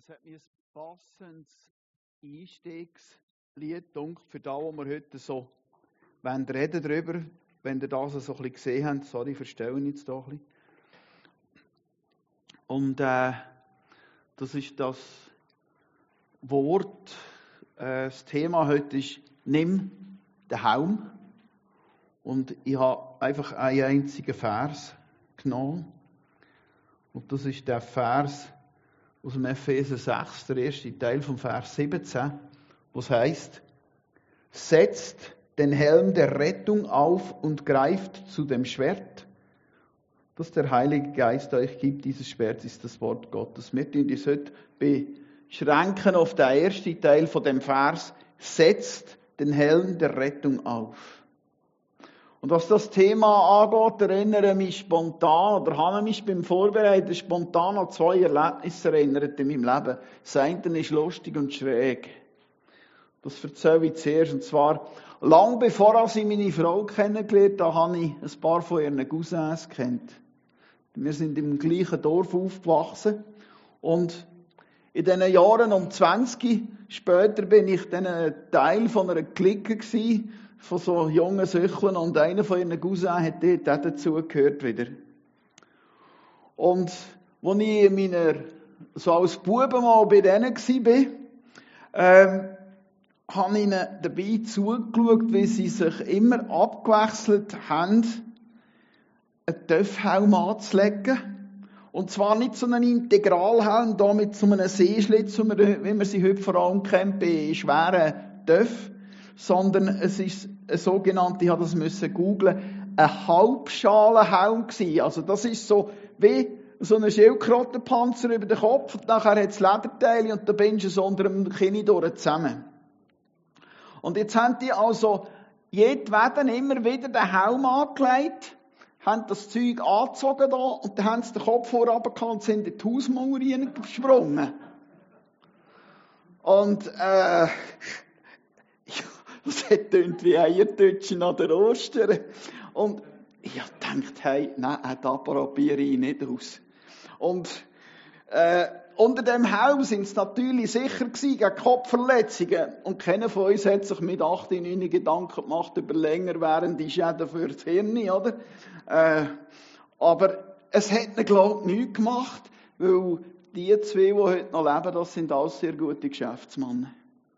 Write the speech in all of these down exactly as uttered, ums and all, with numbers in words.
Es hat mir ein passendes Einstiegslied gedacht, für das, wo wir heute so reden drüber, wenn ihr das so ein bisschen gesehen habt. Sorry, verstelle ich jetzt doch ein bisschen. Und äh, das ist das Wort, äh, das Thema heute ist «Nimm den Helm». Und ich habe einfach einen einzigen Vers genommen. Und das ist der Vers aus dem Epheser sechs, der erste Teil vom Vers siebzehn, was heißt: Setzt den Helm der Rettung auf und greift zu dem Schwert, das der Heilige Geist euch gibt. Dieses Schwert ist das Wort Gottes. Wir tun uns heute beschränken auf den ersten Teil von dem Vers: Setzt den Helm der Rettung auf. Und was das Thema angeht, erinnere ich mich spontan, oder habe mich beim Vorbereiten spontan an zwei Erlebnisse erinnert in meinem Leben. Das eine ist lustig und schräg. Das erzähle ich zuerst. Und zwar, lang bevor ich meine Frau kennengelernt habe, habe ich ein paar von ihren Cousins kennt. Wir sind im gleichen Dorf aufgewachsen. Und in diesen Jahren um zwanzig später bin ich dann ein Teil von einer Clique gewesen, von so jungen Sücheln, und einer von ihren Cousins hat dort auch dazugehört wieder. Und als ich in meiner, so als Bube mal bei denen war, ähm, habe ich ihnen dabei zugeschaut, wie sie sich immer abgewechselt haben, einen Töpfhelm anzulegen. Und zwar nicht so einen Integralhelm, da mit so einem Seeschlitz, wie man sie heute vor allem kennt, bei schweren Töpfen, sondern es ist ein sogenannter, ich habe das müssen googlen, ein Halbschalenhelm gewesen. Also das ist so wie so ein Schildkrötenpanzer über den Kopf, und nachher hat es Lederteile und da bindest du es unter dem Kinn durch zusammen. Und jetzt haben die also jedweden immer wieder den Helm angelegt, haben das Zeug angezogen da, und dann haben sie den Kopf vorab und sind in die Hausmauer reingesprungen. Und äh, das hat tönt wie Eiertütschen an der Ostern. Und ich habe gedacht, hey, nein, da probiere ich nicht aus. Und äh, unter dem Helm sind sie natürlich sicher gewesen gegen Kopfverletzungen. Und keiner von uns hat sich mit achtzehn, neunzehn Gedanken gemacht über länger währende Schäden für das Hirn, oder? Äh, aber es hat ihnen, glaube ich, nichts gemacht, weil die zwei, die heute noch leben, das sind alles sehr gute Geschäftsmänner.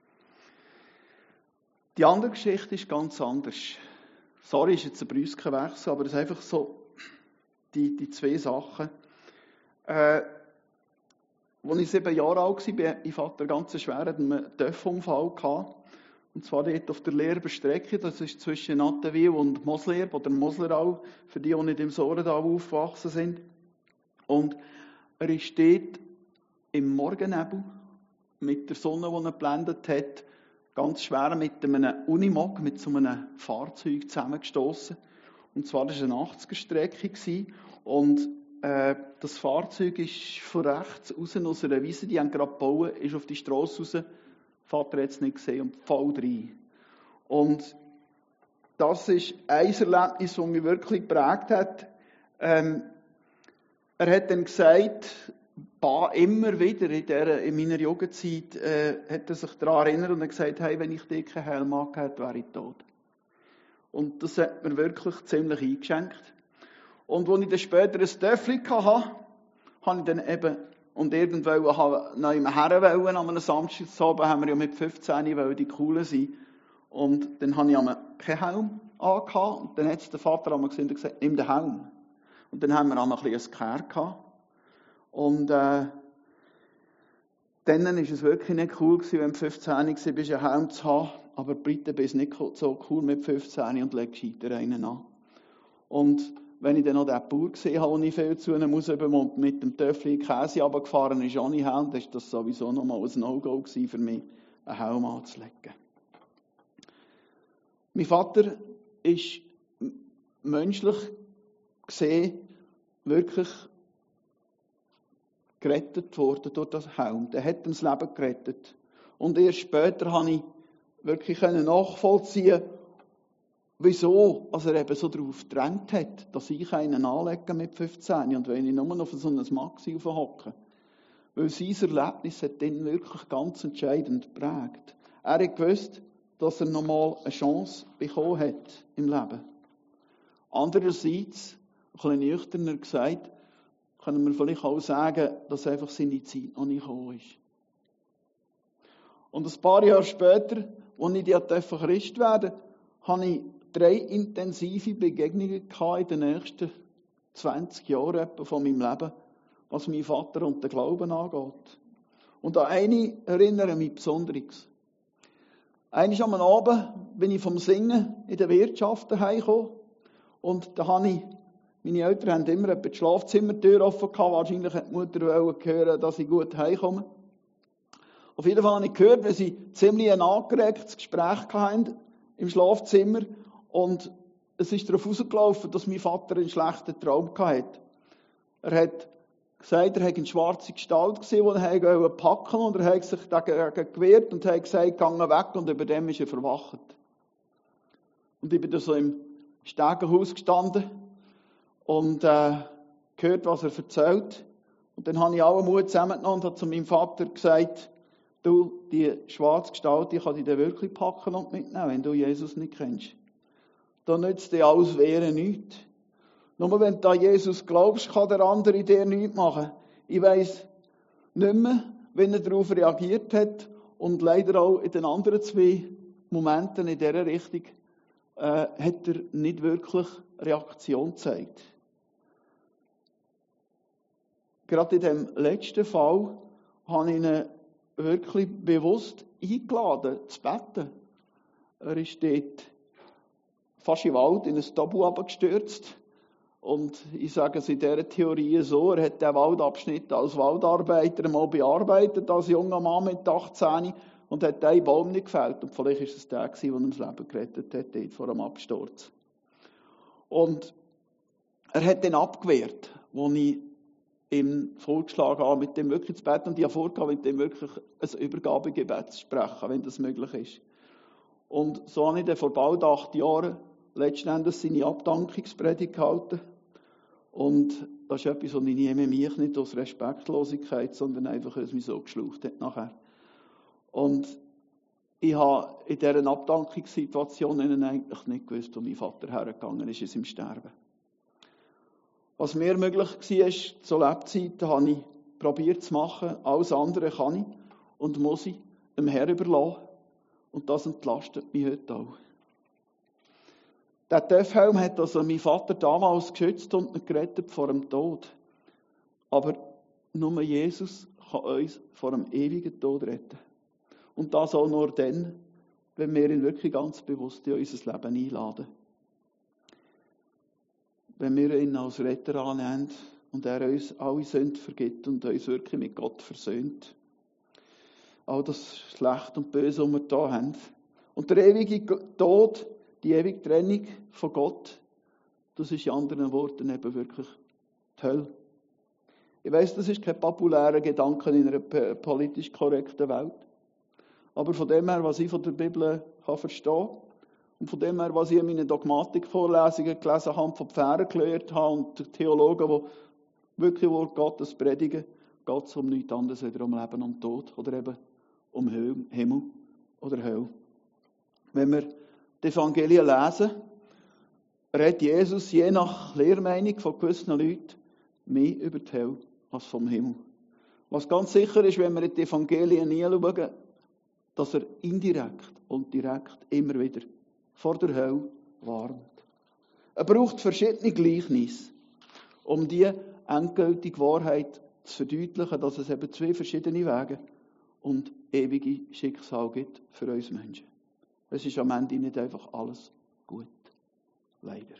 Die andere Geschichte ist ganz anders. Sorry, ist jetzt ein brüsker Wechsel, aber es ist einfach so, die, die zwei Sachen. Äh, als ich sieben Jahre alt war, hatte ich Vater ganz schweren Töpfunfall gehabt. Und zwar dort auf der Lehrber Strecke, das ist zwischen Nattenwil und Moslerb oder Moslerau, für die, die nicht im Sorental aufgewachsen sind. Und er ist dort im Morgennebel mit der Sonne, die ihn geblendet hat, ganz schwer mit einem Unimog, mit so einem Fahrzeug zusammengestoßen. Und zwar war es eine achtziger-Strecke. Und äh, das Fahrzeug ist von rechts raus aus einer Wiese, die haben gerade gebaut, ist auf die Strasse raus. Vater hat es nicht gesehen und voll rein. Und das ist ein Erlebnis, das mich wirklich geprägt hat. Ähm, er hat dann gesagt, immer wieder in, der, in meiner Jugendzeit äh, hat er sich daran erinnert und hat gesagt, hey, wenn ich dir keinen Helm angehabt hätte, wäre ich tot. Und das hat mir wirklich ziemlich eingeschenkt. Und als ich dann später ein Töffel hatte, habe ich dann eben, und irgendwann noch im Herren an einem Samstagabend, haben wir ja mit fünfzehn wollen die Coolen sein. Und dann habe ich keinen Helm angehabt. Und dann hat der Vater einmal gesagt, nimm den Helm. Und dann haben wir einmal ein bisschen ein Care gehabt. Und äh, dann war es wirklich nicht cool gewesen, wenn du fünfzehn warst, einen Helm zu haben. Aber bitte bist nicht so cool mit fünfzehn und legst gescheiter einen an. Und wenn ich dann noch den Bauer gesehen habe, den ich viel zu einem rausbekomme und mit dem Töffel Käse runtergefahren ist, ohne Helm, dann war das sowieso nochmal ein No-Go gewesen für mich, einen Helm anzulegen. Mein Vater ist menschlich gesehen wirklich gerettet worden durch das Helm. Der hat ihm das Leben gerettet. Und erst später habe ich wirklich nachvollziehen, wieso also er eben so darauf gedrängt hat, dass ich einen anlege mit fünfzehn und wenn ich nur auf so ein Maxi aufhocke. Weil sein Erlebnis hat ihn wirklich ganz entscheidend geprägt. Er hat gewusst, dass er nochmal eine Chance bekommen hat im Leben. Andererseits, ein bisschen nüchterner gesagt, können wir vielleicht auch sagen, dass einfach seine Zeit noch nicht gekommen ist. Und ein paar Jahre später, als ich dann Christ werden durfte, hatte ich drei intensive Begegnungen in den nächsten zwanzig Jahren von meinem Leben, was meinen Vater und den Glauben angeht. Und an eine erinnere ich mich besonders. Einmal am Abend bin ich vom Singen in der Wirtschaft heimgekommen und da habe ich, meine Eltern haben immer die Schlafzimmertür offen gehabt, wahrscheinlich hat die Mutter hören, dass ich gut heimkomme. Auf jeden Fall habe ich gehört, wie sie ziemlich ein angeregtes Gespräch hatten im Schlafzimmer und es ist darauf herausgelaufen, dass mein Vater einen schlechten Traum hatte. Er hat gesagt, er hätte eine schwarze Gestalt gesehen, die er packen wollte, und er hat sich dagegen gewehrt und hat gesagt, geh weg, und über dem ist er verwacht. Und ich bin da so im Stegenhaus gestanden und äh, gehört, was er erzählt. Und dann habe ich alle Mut zusammengenommen und habe zu meinem Vater gesagt, du, die schwarze Gestalt, die kann dich dann wirklich packen und mitnehmen, wenn du Jesus nicht kennst. Da nützt dir alles Wehren nichts. Nur wenn du an Jesus glaubst, kann der andere dir nichts machen. Ich weiss nicht mehr, wenn er darauf reagiert hat und leider auch in den anderen zwei Momenten in dieser Richtung äh, hat er nicht wirklich Reaktion gezeigt. Gerade in dem letzten Fall habe ich ihn wirklich bewusst eingeladen, zu beten. Er ist dort fast im Wald in ein Tabu abgestürzt. Und ich sage es in dieser Theorie so, er hat den Waldabschnitt als Waldarbeiter mal bearbeitet, als junger Mann mit achtzehn, und hat einen Baum nicht gefällt. Und vielleicht war es der, der ihm das Leben gerettet hat, dort vor dem Absturz. Und er hat den abgewehrt, wo ich ihm vorgeschlagen habe, mit dem wirklich zu beten. Und ich habe vorgehabt, mit dem wirklich ein Übergabegebet zu sprechen, wenn das möglich ist. Und so habe ich dann vor bald acht Jahren letzten Endes seine Abdankungspredigt gehalten. Und das ist etwas, was ich nehme mich nicht aus Respektlosigkeit, sondern einfach, weil es mich so geschlaucht hat nachher. Und ich habe in dieser Abdankungssituation eigentlich nicht gewusst, wo mein Vater hergegangen ist, ist im Sterben. Was mir möglich war, zu Lebzeiten, habe ich probiert zu machen. Alles andere kann ich und muss ich dem Herrn überlassen. Und das entlastet mich heute auch. Der Töpfhelm hat also mein Vater damals geschützt und ihn gerettet vor dem Tod. Aber nur Jesus kann uns vor dem ewigen Tod retten. Und das auch nur dann, wenn wir ihn wirklich ganz bewusst in unser Leben einladen. Wenn wir ihn als Retter annehmen und er uns alle Sünden vergibt und uns wirklich mit Gott versöhnt. All das Schlechte und Böse, was wir da haben. Und der ewige Tod, die ewige Trennung von Gott, das ist in anderen Worten eben wirklich die Hölle. Ich weiss, das ist kein populärer Gedanke in einer politisch korrekten Welt. Aber von dem her, was ich von der Bibel kann verstehen und von dem her, was ich in meinen Dogmatikvorlesungen gelesen habe, von Pfarrern gelernt habe und Theologen, die wirklich Wort Gottes predigen, geht es um nichts anderes als um Leben und Tod oder eben um Himmel oder Hölle. Wenn wir die Evangelien lesen, redet Jesus je nach Lehrmeinung von gewissen Leuten mehr über die Hölle als vom Himmel. Was ganz sicher ist, wenn wir in die Evangelien hinschauen, dass er indirekt und direkt immer wieder vor der Hölle warnt. Er braucht verschiedene Gleichnisse, um die endgültige Wahrheit zu verdeutlichen, dass es eben zwei verschiedene Wege und ewige Schicksal gibt für uns Menschen. Es ist am Ende nicht einfach alles gut. Leider.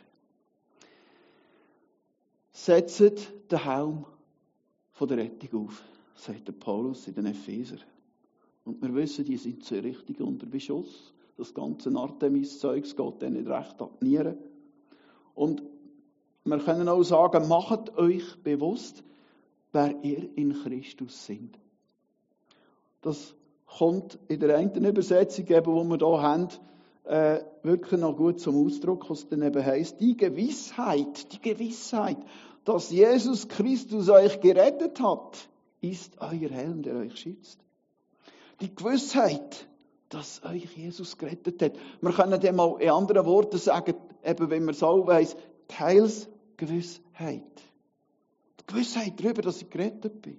Setzt den Helm von der Rettung auf, sagt der Paulus in den Epheser. Und wir wissen, die sind so richtig unter Beschuss. Das ganze Artemis-Zeugs geht denen nicht recht an die Nieren. Und wir können auch sagen, macht euch bewusst, wer ihr in Christus seid. Das kommt in der einen Übersetzung, eben, die wir hier haben, äh, wirklich noch gut zum Ausdruck, was dann eben heisst, die Gewissheit, die Gewissheit, dass Jesus Christus euch gerettet hat, ist euer Helm, der euch schützt. Die Gewissheit, dass euch Jesus gerettet hat. Wir können dem mal in anderen Worten sagen, eben wenn man so weiss, die Heilsgewissheit. Die Gewissheit darüber, dass ich gerettet bin.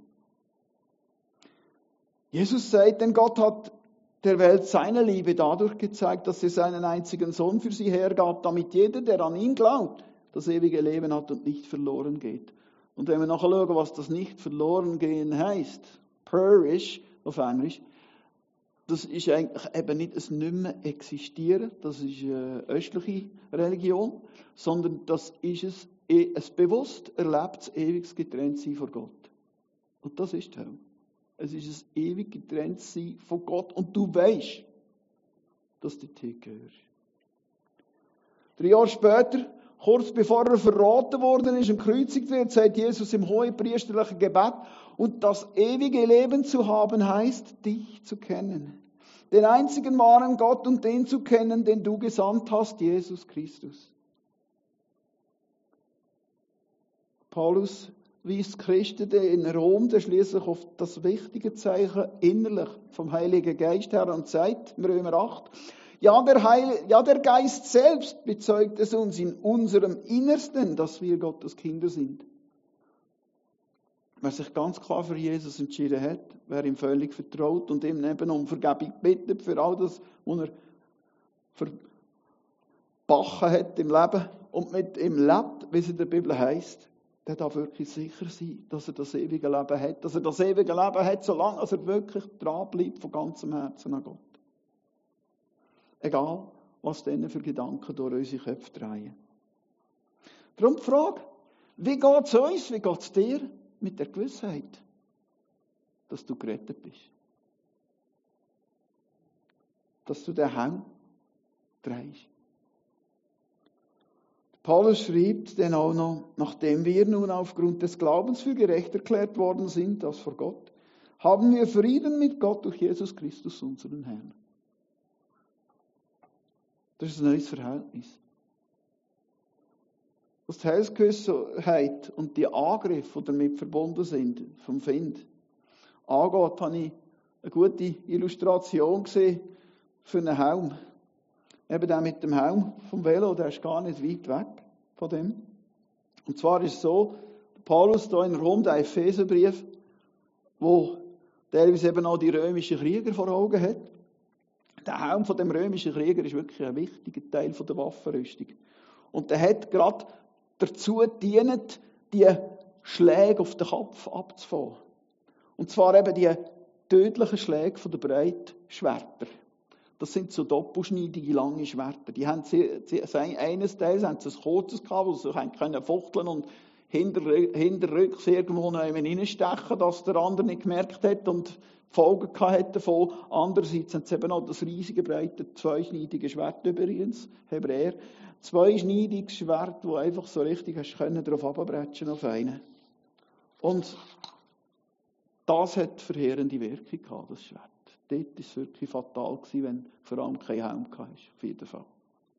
Jesus sagt, denn Gott hat der Welt seine Liebe dadurch gezeigt, dass er seinen einzigen Sohn für sie hergab, damit jeder, der an ihn glaubt, das ewige Leben hat und nicht verloren geht. Und wenn wir nachher schauen, was das nicht verloren gehen heißt, perish auf Englisch, das ist eigentlich eben nicht ein nicht mehr existieren, das ist eine östliche Religion, sondern das ist es, ein bewusst erlebtes, ewiges Getrenntsein von Gott. Und das ist die Hölle. Es ist ein ewig Getrenntsein von Gott und du weißt, dass du dir gehörst. Drei Jahre später, kurz bevor er verraten worden ist und gekreuzigt wird, sagt Jesus im hohepriesterlichen Gebet, und das ewige Leben zu haben heißt, dich zu kennen. Den einzigen wahren Gott und den zu kennen, den du gesandt hast, Jesus Christus. Paulus weist Christen in Rom schließlich auf das wichtige Zeichen innerlich vom Heiligen Geist her und sagt, im Römer acht, ja der, Heil, ja, der Geist selbst bezeugt es uns in unserem Innersten, dass wir Gottes Kinder sind. Wer sich ganz klar für Jesus entschieden hat, wer ihm völlig vertraut und ihm eben um Vergebung bittet für all das, was er verbachen hat im Leben und mit ihm lebt, wie es in der Bibel heisst, der darf wirklich sicher sein, dass er das ewige Leben hat. Dass er das ewige Leben hat, solange er wirklich dran bleibt von ganzem Herzen an Gott. Egal, was denen für Gedanken durch unsere Köpfe drehen. Darum die Frage, wie geht es uns, wie geht es dir mit der Gewissheit, dass du gerettet bist? Dass du den Helm trägst. Paulus schreibt denn auch noch, nachdem wir nun aufgrund des Glaubens für gerecht erklärt worden sind, das vor Gott, haben wir Frieden mit Gott durch Jesus Christus, unseren Herrn. Das ist ein neues Verhältnis. Was die Heilsgewissheit und die Angriffe, die damit verbunden sind, vom Find, angeht, habe ich eine gute Illustration gesehen für einen Helm. Eben der mit dem Helm vom Velo, der ist gar nicht weit weg von dem. Und zwar ist es so, Paulus da in Rom, der Epheserbrief, wo teilweise eben auch die römischen Krieger vor Augen hat. Der Helm von dem römischen Krieger ist wirklich ein wichtiger Teil von der Waffenrüstung. Und der hat gerade dazu gedient, die Schläge auf den Kopf abzufangen. Und zwar eben die tödlichen Schläge von der Breitschwerter. Das sind so doppelschneidige, lange Schwerter. Die haben sie, sie, eines Teils haben sie ein kurzes gehabt, wo sie können fuchteln und hinterrücks irgendwo noch reinstechen, dass der andere nicht gemerkt hat und Folgen gehabt davon. Andererseits haben sie eben auch das riesige, breite, zweischneidige Schwert übrigens, Hebräer. Zweischneidiges Schwert, das einfach so richtig hast können, darauf runterbretschen auf einen. Und das hat verheerende Wirkung gehabt, das Schwert. Dort war es wirklich fatal, wenn vor allem kein Helm hatte, auf jeden Fall.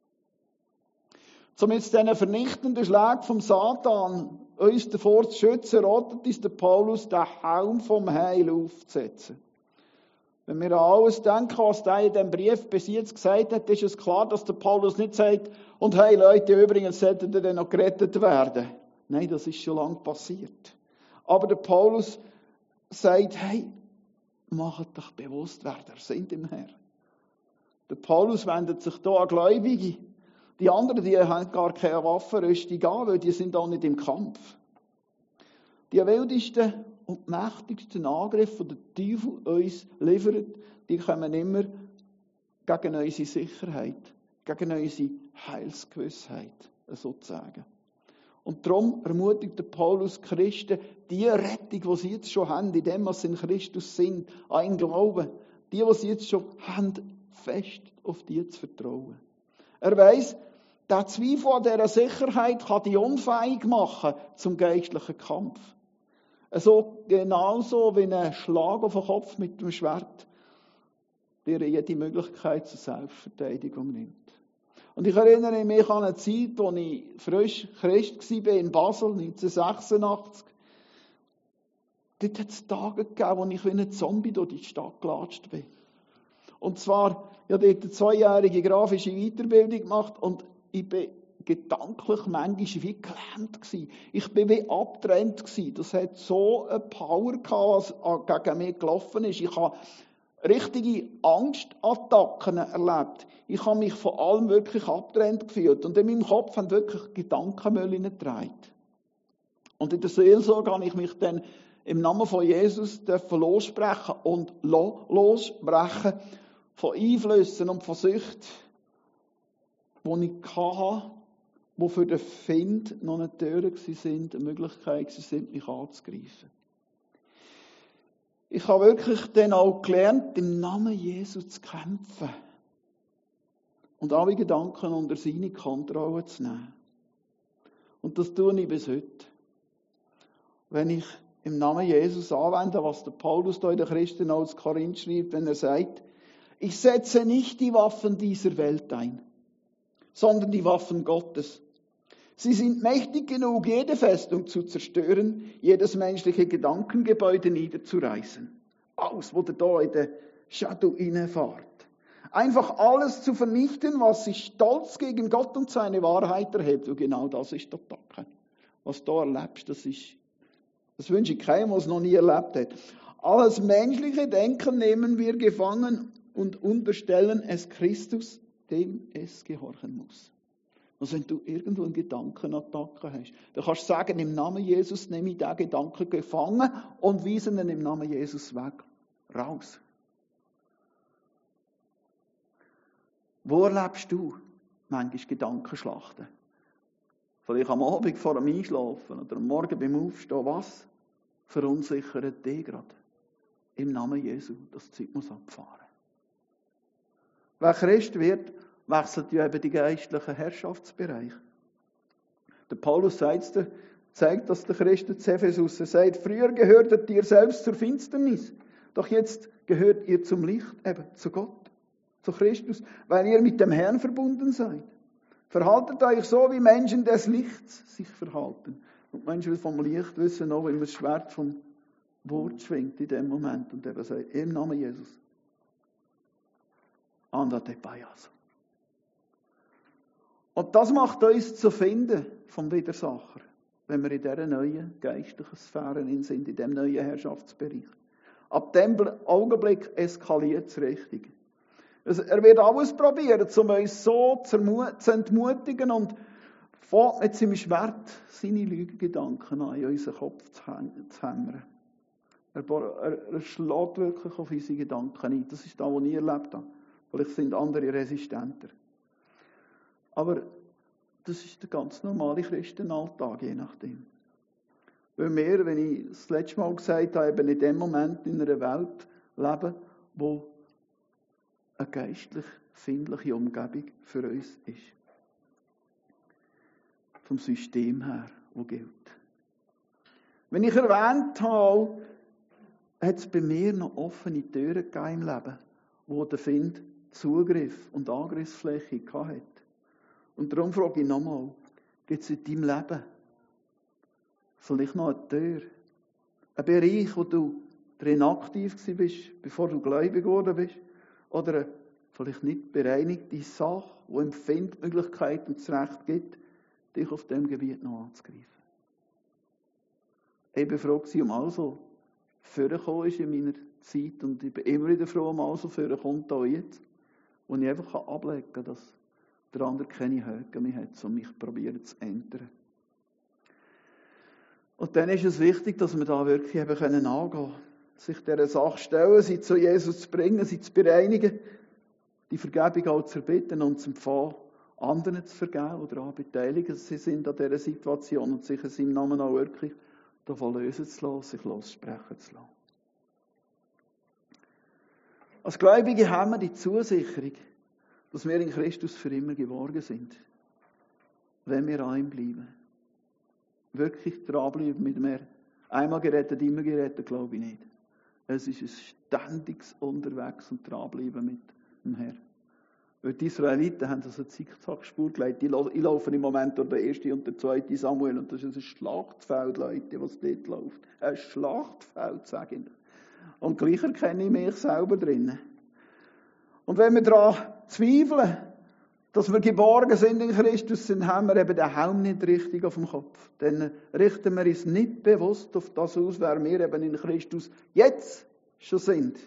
Um jetzt diesen vernichtenden Schlag vom Satan uns davor zu schützen, ratet uns der Paulus, den Helm vom Heil aufzusetzen. Wenn wir an alles denken, was er in diesem Brief bis jetzt gesagt hat, ist es klar, dass der Paulus nicht sagt, und hey Leute, übrigens solltet ihr dann noch gerettet werden. Nein, das ist schon lange passiert. Aber der Paulus sagt, hey, macht euch bewusst, wer ihr seid im Herrn. Der Paulus wendet sich hier an Gläubige. Die anderen, die haben gar keine Waffenrüstung an, weil die sind auch nicht im Kampf. Die wildesten und mächtigsten Angriffe, die der Teufel uns liefert, die kommen immer gegen unsere Sicherheit, gegen unsere Heilsgewissheit, sozusagen. Und darum ermutigt der Paulus Christen, die Rettung, die sie jetzt schon haben, in dem, was sie in Christus sind, an ihn glauben, die, die sie jetzt schon haben, fest auf die zu vertrauen. Er weiss, der Zweifel an dieser Sicherheit kann die unfähig machen zum geistlichen Kampf. Also genauso wie ein Schlag auf den Kopf mit dem Schwert, der jede Möglichkeit zur Selbstverteidigung nimmt. Und ich erinnere mich an eine Zeit, als ich frisch Christ war in Basel, neunzehnhundertsechsundachtzig. Dort hat es Tage gegeben, wo ich wie ein Zombie durch die Stadt gelatscht bin. Und zwar, ich habe dort eine zweijährige grafische Weiterbildung gemacht und ich bin gedanklich manchmal wie gelähmt gewesen. Ich bin wie abgetrennt gewesen. Das hat so eine Power gehabt, was gegen mich gelaufen ist. Ich habe richtige Angstattacken erlebt. Ich habe mich von allem wirklich abgetrennt gefühlt. Und in meinem Kopf haben wirklich Gedankenmüll getragen. Und in der Seelsorge habe ich mich dann im Namen von Jesus lossprechen und lossprechen von Einflüssen und von Süchten, die ich hatte, die für den Find noch eine Tür waren, eine Möglichkeit waren, mich anzugreifen. Ich habe wirklich dann auch gelernt, im Namen Jesu zu kämpfen und alle Gedanken unter seine Kontrolle zu nehmen. Und das tue ich bis heute. Wenn ich im Namen Jesus anwende, was der Paulus da in der Christen als Korinth schreibt, wenn er sagt, ich setze nicht die Waffen dieser Welt ein, sondern die Waffen Gottes. Sie sind mächtig genug, jede Festung zu zerstören, jedes menschliche Gedankengebäude niederzureißen. Alles, wo der da in den Shadow reinfährt. Einfach alles zu vernichten, was sich stolz gegen Gott und seine Wahrheit erhebt. Und genau das ist der Tag. Was du erlebst, das ist, das wünsche ich keinem, der es noch nie erlebt hat. Alles menschliche Denken nehmen wir gefangen und unterstellen es Christus, dem es gehorchen muss. Also wenn du irgendwo einen Gedankenattacke hast, dann kannst du sagen, im Namen Jesus nehme ich diesen Gedanken gefangen und weise ihn im Namen Jesus weg. Raus. Wo erlebst du manchmal Gedankenschlachten? Vielleicht am Abend vor dem Einschlafen oder am Morgen beim Aufstehen. Was verunsichert dich gerade? Im Namen Jesu, das Zeug muss abfahren. Wer Christ wird, wechselt ja eben die geistlichen Herrschaftsbereiche. Der Paulus zeigt, zeigt das der Christ zu Ephesus. Er sagt, früher gehörtet ihr selbst zur Finsternis, doch jetzt gehört ihr zum Licht, eben zu Gott, zu Christus, weil ihr mit dem Herrn verbunden seid. Verhaltet euch so, wie Menschen des Lichts sich verhalten. Und Menschen vom Licht wissen auch, wie man das Schwert vom Wort schwingt in dem Moment und eben sagt, im Namen Jesus. Andate Payaso. Und das macht uns zu finden vom Widersacher, wenn wir in dieser neuen geistlichen Sphäre sind, in diesem neuen Herrschaftsbereich. Ab dem Augenblick eskaliert es richtig. Er wird alles probieren, um uns so zu entmutigen und fängt mit seinem Schwert seine Lügengedanken an, in unseren Kopf zu hämmern. Er, er, er schlägt wirklich auf unsere Gedanken ein. Das ist das, was ich erlebt habe. Vielleicht sind andere resistenter. Aber das ist der ganz normale Christenalltag, je nachdem. Weil wir, wenn ich das letzte Mal gesagt habe, eben in dem Moment in einer Welt leben, wo eine geistlich findliche Umgebung für uns ist. Vom System her, wo gilt. Wenn ich erwähnt habe, hat es bei mir noch offene Türen gegeben im Leben, wo der Find Zugriff und Angriffsfläche hatte. Und darum frage ich nochmal, gibt es in deinem Leben vielleicht noch eine Tür, einen Bereich, wo du drin aktiv warst, bevor du gläubig geworden bist, oder eine vielleicht nicht bereinigte Sache, die im Find Möglichkeiten und das Recht gibt, dich auf diesem Gebiet noch anzugreifen. Ich bin froh, um also vorgekommen ist in meiner Zeit und ich bin immer wieder froh, um also vorkommt auch jetzt, wo ich einfach ablegen kann, dass der andere keine Höhe mehr hat, um mich probieren zu ändern. Und dann ist es wichtig, dass wir da wirklich eben angehen können, sich dieser Sache stellen, sie zu Jesus zu bringen, sie zu bereinigen, die Vergebung auch zu erbitten und zu empfangen, anderen zu vergeben oder auch beteiligen, sie sind an dieser Situation und sich in seinem Namen auch wirklich davon lösen zu lassen, sich lossprechen zu lassen. Als Gläubige haben wir die Zusicherung, dass wir in Christus für immer geborgen sind, wenn wir an ihm bleiben. Wirklich dranbleiben mit mir. Einmal gerettet, immer gerettet, glaube ich nicht. Es ist ein ständiges Unterwegs und dranbleiben mit dem Herrn. Weil die Israeliten haben so eine Zickzackspur gelegt. Ich laufe im Moment durch den ersten und den zweiten Samuel und das ist ein Schlachtfeld, Leute, was dort läuft. Ein Schlachtfeld, sage ich. Und gleich erkenne ich mich selber drin. Und wenn wir daran zweifeln, dass wir geborgen sind in Christus, dann haben wir eben den Helm nicht richtig auf dem Kopf. Dann richten wir uns nicht bewusst auf das aus, wer wir eben in Christus jetzt schon sind.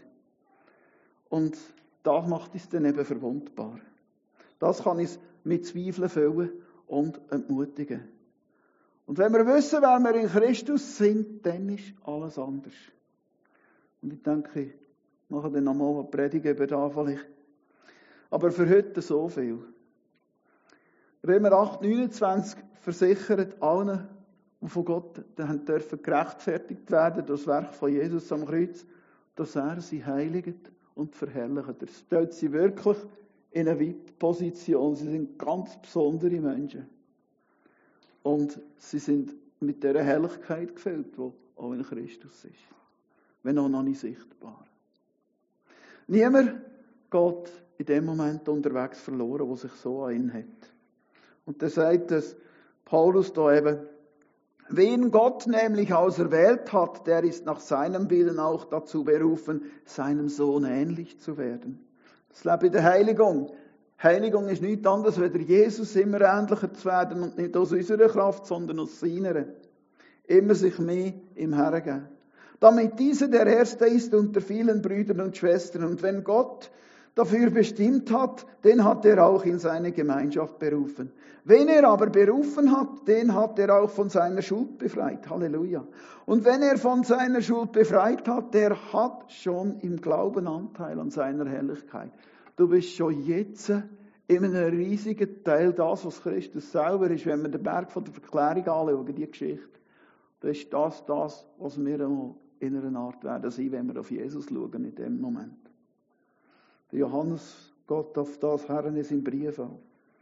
Und das macht uns dann eben verwundbar. Das kann uns mit Zweifeln füllen und entmutigen. Und wenn wir wissen, wer wir in Christus sind, dann ist alles anders. Und ich denke, ich mache dann nochmal eine Predigt über das vielleicht. Aber für heute so viel. Römer acht, neunundzwanzig versichert allen, die von Gott dann dürfen gerechtfertigt werden durch das Werk von Jesus am Kreuz, dass er sie heiligt und verherrlicht. Er stellt sie wirklich in eine weite Position. Sie sind ganz besondere Menschen. Und sie sind mit dieser Herrlichkeit gefüllt, die auch in Christus ist. Wenn auch noch nicht sichtbar. Niemand geht in dem Moment unterwegs verloren, der sich so an ihn hat. Und da sagt es Paulus da eben, wen Gott nämlich auserwählt hat, der ist nach seinem Willen auch dazu berufen, seinem Sohn ähnlich zu werden. Das Leben in der Heiligung. Heiligung ist nichts anderes, als Jesus immer ähnlicher zu werden und nicht aus unserer Kraft, sondern aus seiner. Immer sich mehr im Herrn geben. Damit dieser der Erste ist unter vielen Brüdern und Schwestern. Und wenn Gott dafür bestimmt hat, den hat er auch in seine Gemeinschaft berufen. Wen er aber berufen hat, den hat er auch von seiner Schuld befreit. Halleluja. Und wenn er von seiner Schuld befreit hat, der hat schon im Glauben Anteil an seiner Herrlichkeit. Du bist schon jetzt in einem riesigen Teil das, was Christus selber ist. Wenn wir den Berg von der Verklärung anschauen, die Geschichte, dann ist das das, was wir in einer Art werden sein, wenn wir auf Jesus schauen in dem Moment. Der Johannes geht auf das Herren in seinem Brief an.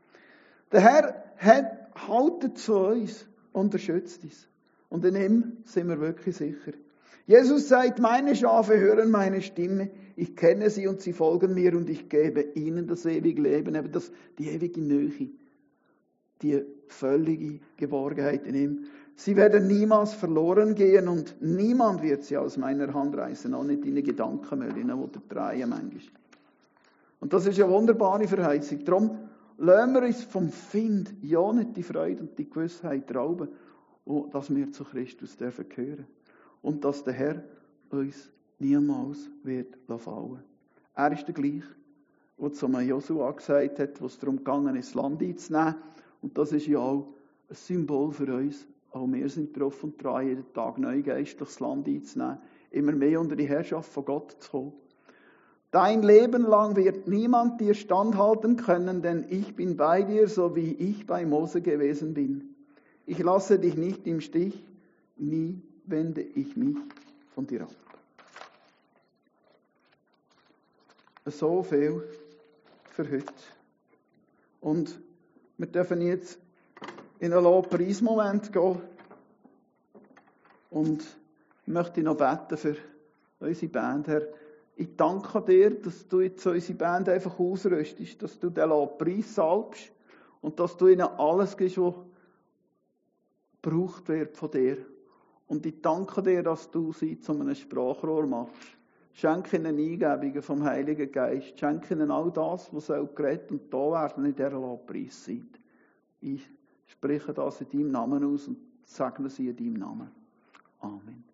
Der Herr hat, haltet zu uns und er schützt uns. Und in ihm sind wir wirklich sicher. Jesus sagt, meine Schafe hören meine Stimme, ich kenne sie und sie folgen mir und ich gebe ihnen das ewige Leben, eben das, die ewige Nähe, die völlige Geborgenheit in ihm. Sie werden niemals verloren gehen und niemand wird sie aus meiner Hand reißen, auch nicht deine Gedankenmüll, die drehen manchmal. Und das ist eine wunderbare Verheißung. Darum lassen wir uns vom Find ja nicht die Freude und die Gewissheit rauben, dass wir zu Christus dürfen gehören. Und dass der Herr uns niemals wird fallen. Er ist der gleiche, der zu Josua gesagt hat, wo es darum ging, das Land einzunehmen. Und das ist ja auch ein Symbol für uns. Auch wir sind drauf und dran, jeden Tag neu geistliches Land einzunehmen. Immer mehr unter die Herrschaft von Gott zu kommen. Dein Leben lang wird niemand dir standhalten können, denn ich bin bei dir, so wie ich bei Mose gewesen bin. Ich lasse dich nicht im Stich, nie wende ich mich von dir ab. So viel für heute. Und wir dürfen jetzt in einen Lobpreismoment gehen. Und ich möchte noch beten für unsere Band, Herr. Ich danke dir, dass du jetzt unsere Band einfach ausrüstest, dass du den Lobpreis salbst und dass du ihnen alles gibst, was gebraucht wird von dir. Und ich danke dir, dass du sie zu einem Sprachrohr machst. Schenke ihnen Eingebungen vom Heiligen Geist. Schenke ihnen all das, was soll geredet und da werden in dieser Lobpreiszeit. Ich spreche das in deinem Namen aus und segne sie in deinem Namen. Amen.